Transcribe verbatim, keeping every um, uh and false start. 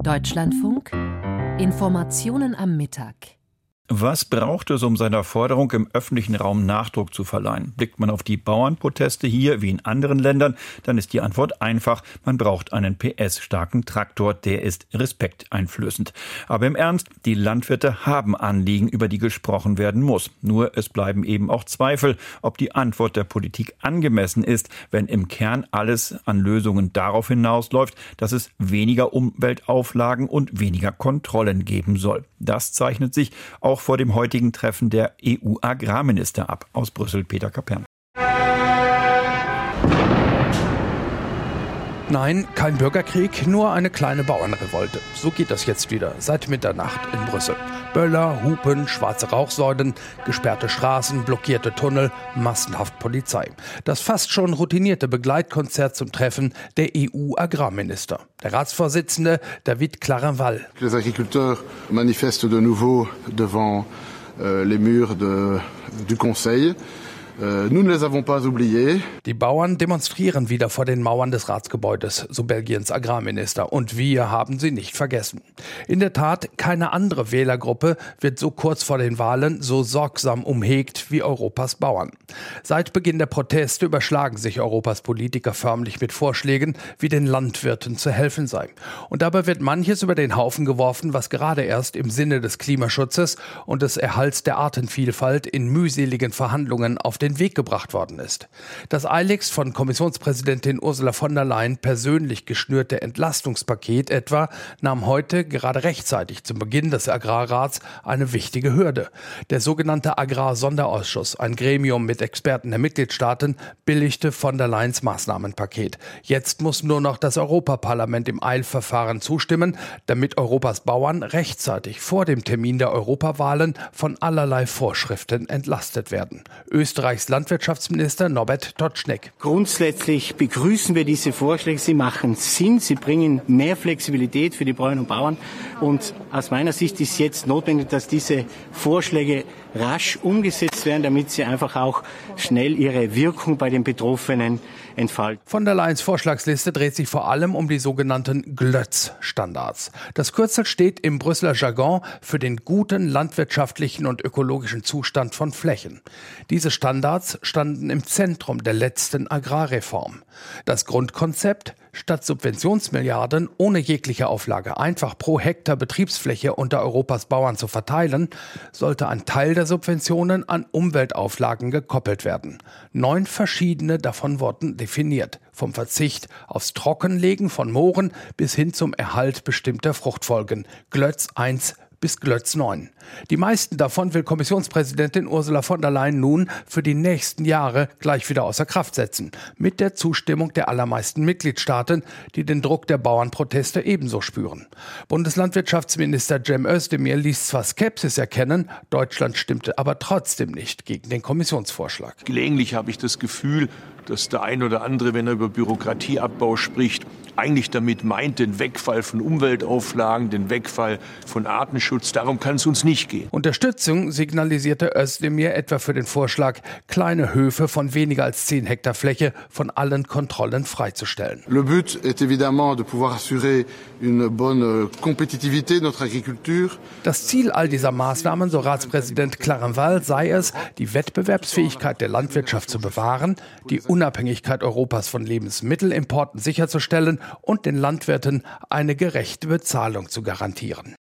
Deutschlandfunk Informationen am Mittag. Was braucht es, um seiner Forderung im öffentlichen Raum Nachdruck zu verleihen? Blickt man auf die Bauernproteste hier wie in anderen Ländern, dann ist die Antwort einfach. Man braucht einen P S-starken Traktor, der ist respekteinflößend. Aber im Ernst, die Landwirte haben Anliegen, über die gesprochen werden muss. Nur es bleiben eben auch Zweifel, ob die Antwort der Politik angemessen ist, wenn im Kern alles an Lösungen darauf hinausläuft, dass es weniger Umweltauflagen und weniger Kontrollen geben soll. Das zeichnet sich auch vor dem heutigen Treffen der E U-Agrarminister ab. Aus Brüssel, Peter Kapern. Nein, kein Bürgerkrieg, nur eine kleine Bauernrevolte. So geht das jetzt wieder, seit Mitternacht in Brüssel. Böller, Hupen, schwarze Rauchsäulen, gesperrte Straßen, blockierte Tunnel, massenhaft Polizei. Das fast schon routinierte Begleitkonzert zum Treffen der E U-Agrarminister. Der Ratsvorsitzende David Clarenval. Les agriculteurs manifestent de nouveau devant euh, les murs de, du Conseil. Nous ne les avons pas oubliés. Die Bauern demonstrieren wieder vor den Mauern des Ratsgebäudes, so Belgiens Agrarminister. Und wir haben sie nicht vergessen. In der Tat, keine andere Wählergruppe wird so kurz vor den Wahlen so sorgsam umhegt wie Europas Bauern. Seit Beginn der Proteste überschlagen sich Europas Politiker förmlich mit Vorschlägen, wie den Landwirten zu helfen sei. Und dabei wird manches über den Haufen geworfen, was gerade erst im Sinne des Klimaschutzes und des Erhalts der Artenvielfalt in mühseligen Verhandlungen auf den Weg gebracht worden ist. Das eiligst von Kommissionspräsidentin Ursula von der Leyen persönlich geschnürte Entlastungspaket etwa nahm heute gerade rechtzeitig zum Beginn des Agrarrats eine wichtige Hürde. Der sogenannte Agrar-Sonderausschuss, ein Gremium mit Experten der Mitgliedstaaten, billigte von der Leyens Maßnahmenpaket. Jetzt muss nur noch das Europaparlament im Eilverfahren zustimmen, damit Europas Bauern rechtzeitig vor dem Termin der Europawahlen von allerlei Vorschriften entlastet werden. Österreichs Landwirtschaftsminister Norbert Totschnig. Grundsätzlich begrüßen wir diese Vorschläge. Sie machen Sinn. Sie bringen mehr Flexibilität für die Bäuerinnen und Bauern. Und aus meiner Sicht ist jetzt notwendig, dass diese Vorschläge rasch umgesetzt werden, damit sie einfach auch schnell ihre Wirkung bei den Betroffenen entfalten. Von der Leyens Vorschlagsliste dreht sich vor allem um die sogenannten G L Ö Z-Standards. Das Kürzel steht im Brüsseler Jargon für den guten landwirtschaftlichen und ökologischen Zustand von Flächen. Diese Standards standen im Zentrum der letzten Agrarreform. Das Grundkonzept: statt Subventionsmilliarden ohne jegliche Auflage einfach pro Hektar Betriebsfläche unter Europas Bauern zu verteilen, sollte ein Teil der Subventionen an Umweltauflagen gekoppelt werden. Neun verschiedene davon wurden definiert. Vom Verzicht aufs Trockenlegen von Mooren bis hin zum Erhalt bestimmter Fruchtfolgen. G L Ö Z eins bis G L Ö Z neun. Die meisten davon will Kommissionspräsidentin Ursula von der Leyen nun für die nächsten Jahre gleich wieder außer Kraft setzen. Mit der Zustimmung der allermeisten Mitgliedstaaten, die den Druck der Bauernproteste ebenso spüren. Bundeslandwirtschaftsminister Cem Özdemir ließ zwar Skepsis erkennen, Deutschland stimmte aber trotzdem nicht gegen den Kommissionsvorschlag. Gelegentlich habe ich das Gefühl, dass der ein oder andere, wenn er über Bürokratieabbau spricht, eigentlich damit meint den Wegfall von Umweltauflagen, den Wegfall von Artenschutz. Darum kann es uns nicht gehen. Unterstützung signalisierte Özdemir etwa für den Vorschlag, kleine Höfe von weniger als zehn Hektar Fläche von allen Kontrollen freizustellen. Le but est évidemment de pouvoir assurer une bonne compétitivité de notre agriculture. Das Ziel all dieser Maßnahmen, so Ratspräsident Clarenval, sei es, die Wettbewerbsfähigkeit der Landwirtschaft zu bewahren, die Unabhängigkeit Europas von Lebensmittelimporten sicherzustellen und den Landwirten eine gerechte Bezahlung zu garantieren.